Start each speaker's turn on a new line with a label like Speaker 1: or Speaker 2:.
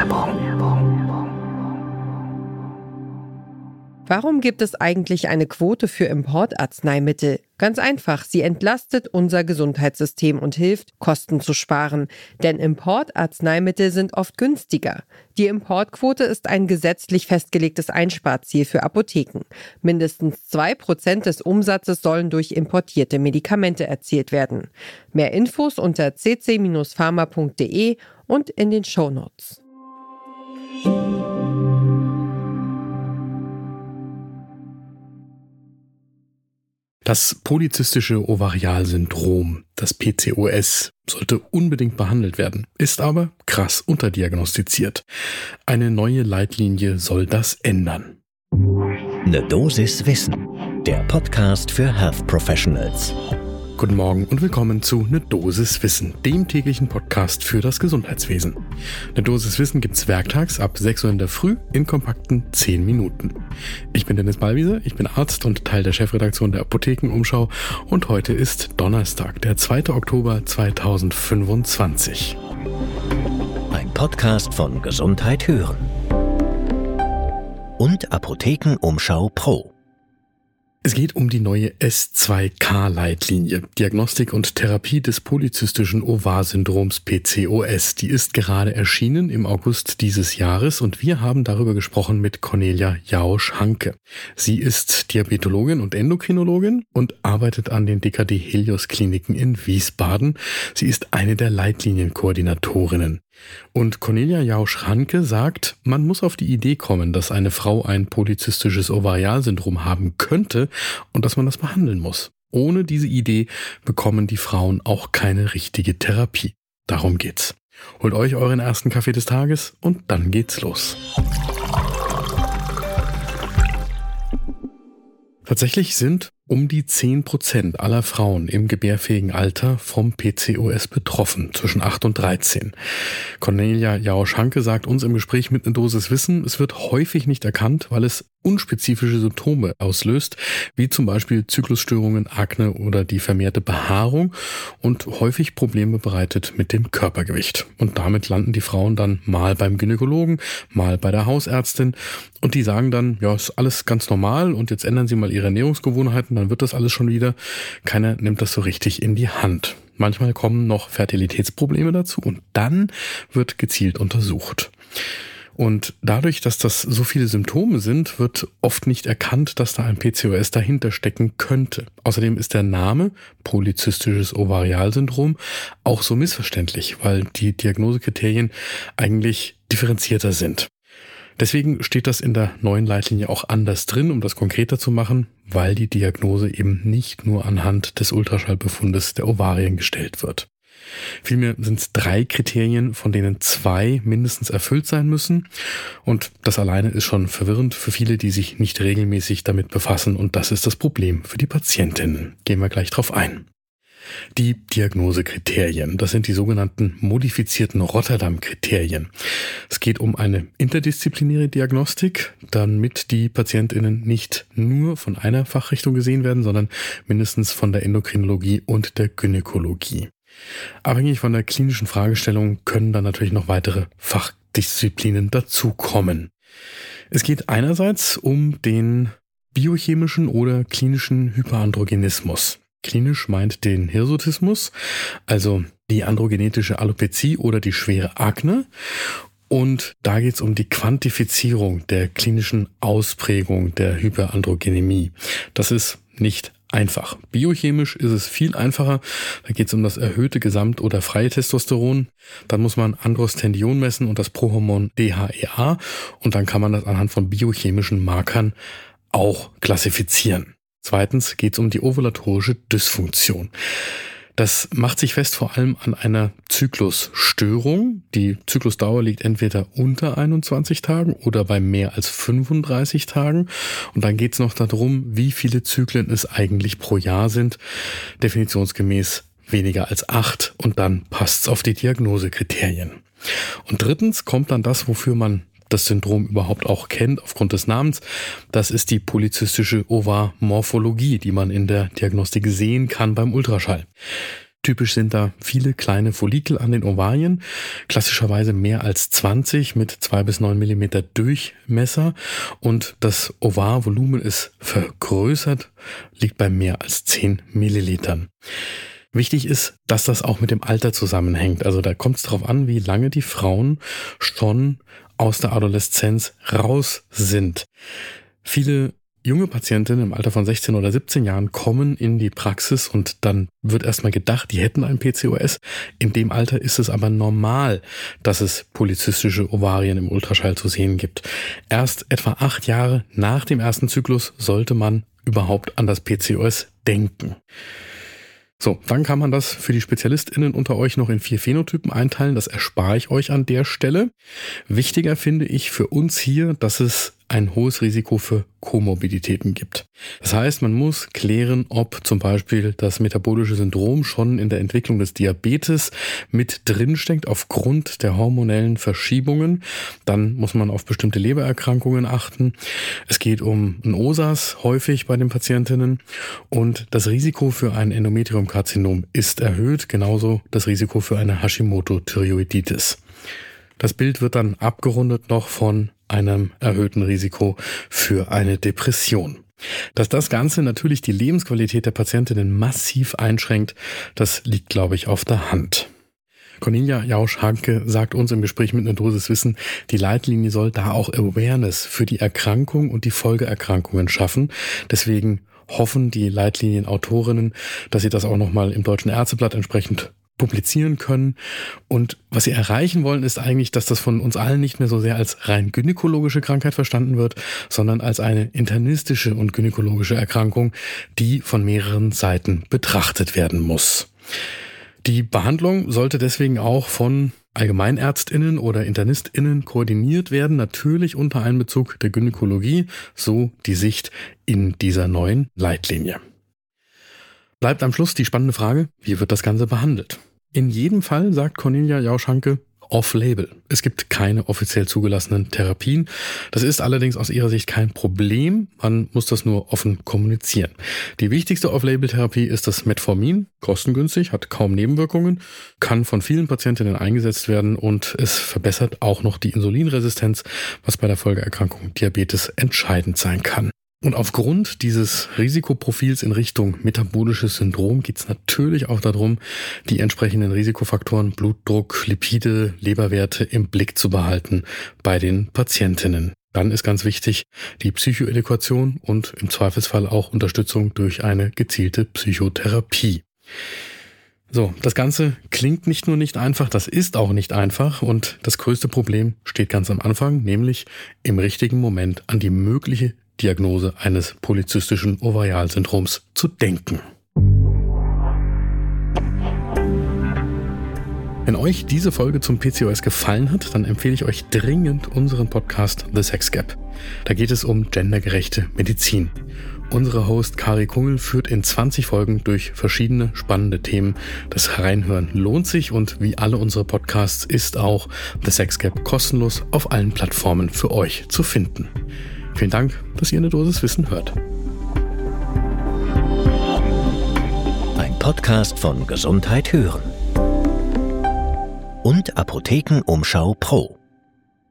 Speaker 1: Warum gibt es eigentlich eine Quote für Importarzneimittel? Ganz einfach, sie entlastet unser Gesundheitssystem und hilft, Kosten zu sparen. Denn Importarzneimittel sind oft günstiger. Die Importquote ist ein gesetzlich festgelegtes Einsparziel für Apotheken. Mindestens 2% des Umsatzes sollen durch importierte Medikamente erzielt werden. Mehr Infos unter cc-pharma.de und in den Shownotes.
Speaker 2: Das polyzystische Ovarialsyndrom, das PCOS, sollte unbedingt behandelt werden, ist aber krass unterdiagnostiziert. Eine neue Leitlinie soll das ändern.
Speaker 3: Eine Dosis Wissen, der Podcast für Health Professionals.
Speaker 2: Guten Morgen und willkommen zu Ne Dosis Wissen, dem täglichen Podcast für das Gesundheitswesen. Ne Dosis Wissen gibt's werktags ab 6 Uhr in der Früh in kompakten 10 Minuten. Ich bin Dennis Ballwieser, ich bin Arzt und Teil der Chefredaktion der Apothekenumschau und heute ist Donnerstag, der 2. Oktober 2025.
Speaker 3: Ein Podcast von Gesundheit hören und Apothekenumschau Pro.
Speaker 2: Es geht um die neue S2K-Leitlinie, Diagnostik und Therapie des polyzystischen Ovar-Syndroms PCOS. Die ist gerade erschienen im August dieses Jahres und wir haben darüber gesprochen mit Cornelia Jausch-Hanke. Sie ist Diabetologin und Endokrinologin und arbeitet an den DKD Helios Kliniken in Wiesbaden. Sie ist eine der Leitlinienkoordinatorinnen. Und Cornelia Jausch-Hanke sagt, man muss auf die Idee kommen, dass eine Frau ein polyzystisches Ovarialsyndrom haben könnte und dass man das behandeln muss. Ohne diese Idee bekommen die Frauen auch keine richtige Therapie. Darum geht's. Holt euch euren ersten Kaffee des Tages und dann geht's los. Tatsächlich sind um die 10% aller Frauen im gebärfähigen Alter vom PCOS betroffen, zwischen 8 und 13. Cornelia Jausch-Hanke sagt uns im Gespräch mit Ne Dosis Wissen, es wird häufig nicht erkannt, weil es unspezifische Symptome auslöst, wie zum Beispiel Zyklusstörungen, Akne oder die vermehrte Behaarung und häufig Probleme bereitet mit dem Körpergewicht. Und damit landen die Frauen dann mal beim Gynäkologen, mal bei der Hausärztin und die sagen dann, ja, ist alles ganz normal und jetzt ändern Sie mal Ihre Ernährungsgewohnheiten, dann wird das alles schon wieder. Keiner nimmt das so richtig in die Hand. Manchmal kommen noch Fertilitätsprobleme dazu und dann wird gezielt untersucht. Und dadurch, dass das so viele Symptome sind, wird oft nicht erkannt, dass da ein PCOS dahinter stecken könnte. Außerdem ist der Name polyzystisches Ovarialsyndrom auch so missverständlich, weil die Diagnosekriterien eigentlich differenzierter sind. Deswegen steht das in der neuen Leitlinie auch anders drin, um das konkreter zu machen, weil die Diagnose eben nicht nur anhand des Ultraschallbefundes der Ovarien gestellt wird. Vielmehr sind es 3 Kriterien, von denen 2 mindestens erfüllt sein müssen. Und das alleine ist schon verwirrend für viele, die sich nicht regelmäßig damit befassen. Und das ist das Problem für die Patientinnen. Gehen wir gleich drauf ein. Die Diagnosekriterien, das sind die sogenannten modifizierten Rotterdam-Kriterien. Es geht um eine interdisziplinäre Diagnostik, damit die PatientInnen nicht nur von einer Fachrichtung gesehen werden, sondern mindestens von der Endokrinologie und der Gynäkologie. Abhängig von der klinischen Fragestellung können dann natürlich noch weitere Fachdisziplinen dazukommen. Es geht einerseits um den biochemischen oder klinischen Hyperandrogenismus. Klinisch meint den Hirsutismus, also die androgenetische Alopezie oder die schwere Akne. Und da geht es um die Quantifizierung der klinischen Ausprägung der Hyperandrogenemie. Das ist nicht einfach. Biochemisch ist es viel einfacher. Da geht es um das erhöhte Gesamt- oder freie Testosteron. Dann muss man Androstendion messen und das Prohormon DHEA. Und dann kann man das anhand von biochemischen Markern auch klassifizieren. Zweitens geht es um die ovulatorische Dysfunktion. Das macht sich fest vor allem an einer Zyklusstörung. Die Zyklusdauer liegt entweder unter 21 Tagen oder bei mehr als 35 Tagen. Und dann geht es noch darum, wie viele Zyklen es eigentlich pro Jahr sind. Definitionsgemäß weniger als 8 und dann passt es auf die Diagnosekriterien. Und drittens kommt dann das, wofür man das Syndrom überhaupt auch kennt, aufgrund des Namens. Das ist die polyzystische Ovarmorphologie, die man in der Diagnostik sehen kann beim Ultraschall. Typisch sind da viele kleine Follikel an den Ovarien, klassischerweise mehr als 20 mit 2 bis 9 Millimeter Durchmesser, und das Ovarvolumen ist vergrößert, liegt bei mehr als 10 Millilitern. Wichtig ist, dass das auch mit dem Alter zusammenhängt. Also da kommt es darauf an, wie lange die Frauen schon aus der Adoleszenz raus sind. Viele junge Patientinnen im Alter von 16 oder 17 Jahren kommen in die Praxis und dann wird erstmal gedacht, die hätten ein PCOS. In dem Alter ist es aber normal, dass es polyzystische Ovarien im Ultraschall zu sehen gibt. Erst etwa 8 Jahre nach dem ersten Zyklus sollte man überhaupt an das PCOS denken. So, dann kann man das für die SpezialistInnen unter euch noch in 4 Phänotypen einteilen. Das erspare ich euch an der Stelle. Wichtiger finde ich für uns hier, dass es ein hohes Risiko für Komorbiditäten gibt. Das heißt, man muss klären, ob zum Beispiel das metabolische Syndrom schon in der Entwicklung des Diabetes mit drinsteckt aufgrund der hormonellen Verschiebungen. Dann muss man auf bestimmte Lebererkrankungen achten. Es geht um ein OSAS häufig bei den Patientinnen und das Risiko für ein Endometriumkarzinom ist erhöht, genauso das Risiko für eine Hashimoto-Thyreoiditis. Das Bild wird dann abgerundet noch von einem erhöhten Risiko für eine Depression. Dass das Ganze natürlich die Lebensqualität der Patientinnen massiv einschränkt, das liegt, glaube ich, auf der Hand. Cornelia Jausch-Hanke sagt uns im Gespräch mit einer Dosis Wissen, die Leitlinie soll da auch Awareness für die Erkrankung und die Folgeerkrankungen schaffen. Deswegen hoffen die Leitlinienautorinnen, dass sie das auch nochmal im Deutschen Ärzteblatt entsprechend publizieren können. Und was sie erreichen wollen, ist eigentlich, dass das von uns allen nicht mehr so sehr als rein gynäkologische Krankheit verstanden wird, sondern als eine internistische und gynäkologische Erkrankung, die von mehreren Seiten betrachtet werden muss. Die Behandlung sollte deswegen auch von AllgemeinärztInnen oder InternistInnen koordiniert werden, natürlich unter Einbezug der Gynäkologie, so die Sicht in dieser neuen Leitlinie. Bleibt am Schluss die spannende Frage, wie wird das Ganze behandelt? In jedem Fall, sagt Cornelia Jausch-Hanke, off-label. Es gibt keine offiziell zugelassenen Therapien. Das ist allerdings aus ihrer Sicht kein Problem. Man muss das nur offen kommunizieren. Die wichtigste Off-Label-Therapie ist das Metformin. Kostengünstig, hat kaum Nebenwirkungen, kann von vielen Patientinnen eingesetzt werden und es verbessert auch noch die Insulinresistenz, was bei der Folgeerkrankung Diabetes entscheidend sein kann. Und aufgrund dieses Risikoprofils in Richtung metabolisches Syndrom geht es natürlich auch darum, die entsprechenden Risikofaktoren Blutdruck, Lipide, Leberwerte im Blick zu behalten bei den Patientinnen. Dann ist ganz wichtig die Psychoedukation und im Zweifelsfall auch Unterstützung durch eine gezielte Psychotherapie. So, das Ganze klingt nicht nur nicht einfach, das ist auch nicht einfach und das größte Problem steht ganz am Anfang, nämlich im richtigen Moment an die mögliche Diagnose eines polyzystischen Ovarialsyndroms zu denken. Wenn euch diese Folge zum PCOS gefallen hat, dann empfehle ich euch dringend unseren Podcast The Sex Gap. Da geht es um gendergerechte Medizin. Unsere Host Kari Kungel führt in 20 Folgen durch verschiedene spannende Themen. Das Reinhören lohnt sich und wie alle unsere Podcasts ist auch The Sex Gap kostenlos auf allen Plattformen für euch zu finden. Vielen Dank, dass ihr eine Dosis Wissen hört.
Speaker 3: Ein Podcast von Gesundheit hören und Apothekenumschau Pro.